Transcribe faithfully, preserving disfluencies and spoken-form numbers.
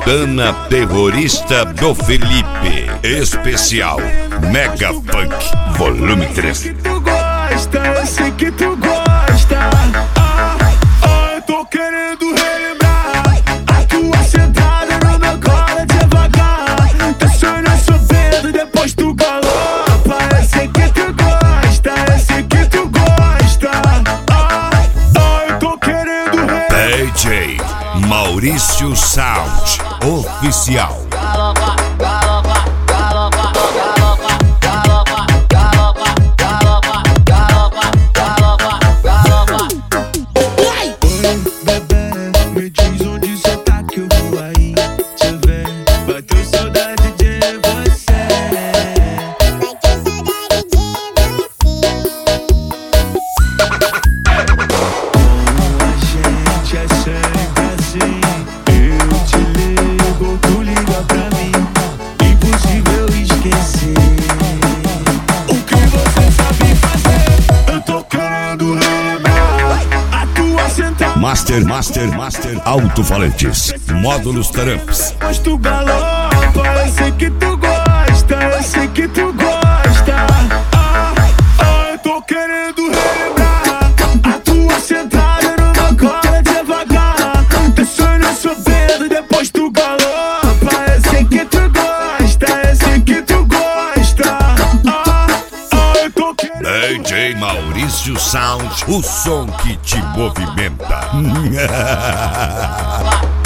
Bandana Terrorista do Felipe. Especial Mega Funk Volume três. Que tu gosta, eu sei que tu gosta. Ah, ah, eu tô querendo relembrar a tua sentada no meu colo devagar. Deixando eu sofrendo, depois tu galopa. Eu sei que tu gosta, eu sei que tu gosta. Ah, ah, eu tô querendo relembrar. D J Maurício Sound Oficial. Galopa, galopa, galopa, galopa, galopa, galopa, galopa, galopa, galopa, galopa. Oi, bebê, me diz onde cê tá que eu vou aí te ver. Bateu saudade de você. Bateu saudade de Com a gente é sempre assim. Eu te ligo, tu liga pra mim. Impossível esquecer o que você sabe fazer. Eu tô querendo relembrar a tua sentada. Master, Master, Master Alto-Falantes. Módulos Tramps. Mas tu galopa, eu sei que tu gosta, eu sei que tu gosta. Ah, ah, eu tô querendo relembrar a tua sentada no meu colo devagar. Deixando eu sofrendo, depois tu galopa. Eu sei que tu gosta, eu sei que tu gosta. Ah, ah, eu tô querendo. D J Maurício Sound, o som que te movimenta.